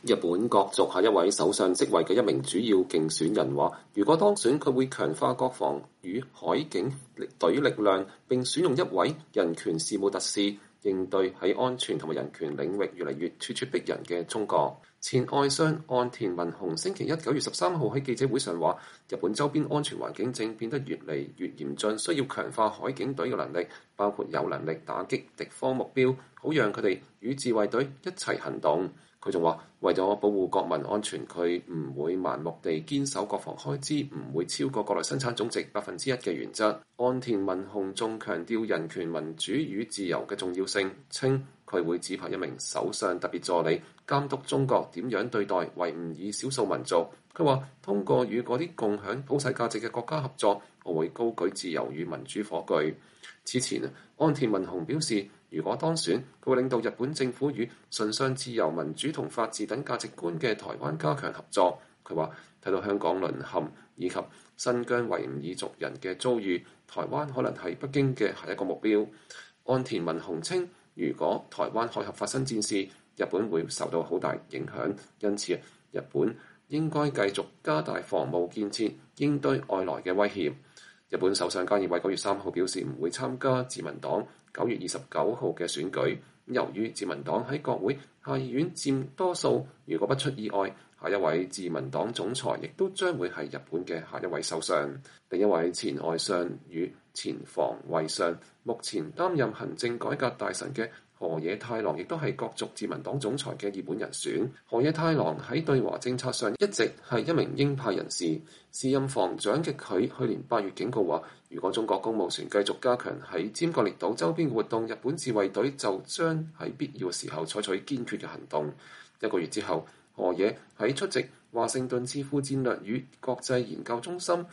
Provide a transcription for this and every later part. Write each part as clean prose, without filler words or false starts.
日本角逐下一位首相職位嘅一名主要競選人話，如果當選，佢會強化國防與海警隊力量，並選用一位人權事務特使，應對喺安全同埋人權領域越嚟越咄咄逼人嘅中國。前外相岸田文雄星期一9月13號喺記者會上話，日本周邊安全環境正變得越嚟越嚴峻，需要強化海警隊嘅能力，包括有能力打擊敵方目標，好讓佢哋與自衛隊一齊行動。佢仲話，為咗保護國民安全，佢唔會盲目地堅守國防開支唔會超過國內生產總值1%嘅原則。岸田文雄仲強調人權、民主與自由嘅重要性，稱佢會指派一名首相特別助理監督中國點樣對待維吾爾少數民族。佢話，通過與嗰啲共享普世價值嘅國家合作，我會高舉自由與民主火炬。此前，岸田文雄表示，如果當選，佢會領導日本政府與崇尚自由、民主同法治等價值觀嘅台灣加強合作。佢話，睇到香港淪陷以及新疆維吾爾族人嘅遭遇，台灣可能係北京嘅下一個目標。岸田文雄稱，如果台灣海峽發生戰事，日本會受到好大影響，因此日本應該繼續加大防務建設，應對外來嘅威脅。日本首相菅義偉9月3號表示唔會參加自民黨9月29號嘅選舉，由於自民黨喺國會下議院佔多數，如果不出意外，下一位自民黨總裁亦都將會係日本嘅下一位首相。另一位前外相與前防衛相，目前擔任行政改革大臣嘅河野太郎亦都係角逐自民黨總裁嘅熱門人選。河野太郎喺對華政策上一直係一名鷹派人士。時任防長嘅佢去年8月警告話，如果中國公務船繼續加強喺尖閣列島周邊嘅活動，日本自衛隊就將喺必要時候採取堅決嘅行動。1個月之後，河野喺出席華盛頓智庫戰略與國際研究中心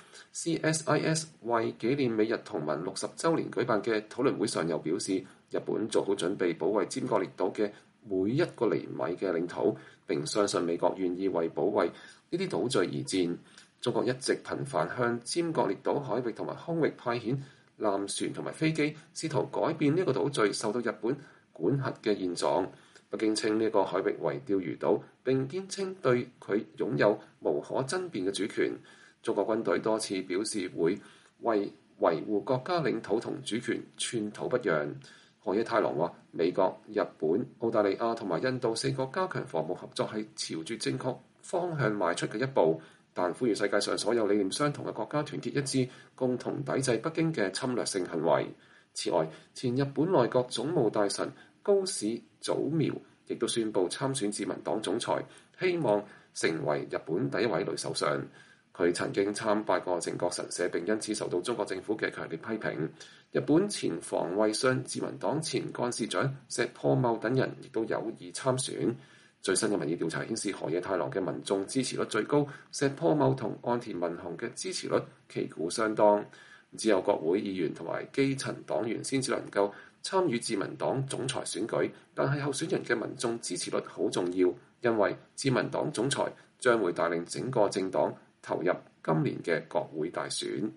CSIS 為紀念美日同盟60週年舉辦嘅討論會上，又表示日本做好準備保衛尖閣列島嘅每一個厘米嘅領土，並相信美國願意為保衛呢啲島嶼而戰。中國一直頻繁向尖閣列島海域同埋空域派遣艦船同埋飛機，試圖改變呢個島嶼受到日本管轄嘅現狀。北京稱呢個海域為釣魚島，並堅稱對佢擁有無可爭辯嘅主權。中國軍隊多次表示會為維護國家領土同主權寸土不讓。河野太郎話：美國、日本、澳大利亞同埋印度4國加強防務合作係朝住正確方向邁出嘅一步，但呼籲世界上所有理念相同嘅國家團結一致，共同抵制北京嘅侵略性行為。此外，前日本內閣總務大臣高市早苗亦都宣布參選自民黨總裁，希望成為日本第一位女首相。佢曾經參拜過靖國神社，並因此受到中國政府嘅強烈批評。日本前防衛相、自民黨前幹事長石破茂等人亦都有意參選。最新嘅民意調查顯示，河野太郎嘅民眾支持率最高，石破茂同岸田文雄嘅支持率旗鼓相當。只有國會議員同埋基層黨員先至能夠參與自民黨總裁選舉，但係候選人嘅民眾支持率好重要，因為自民黨總裁將會帶領整個政黨投入今年嘅國會大選。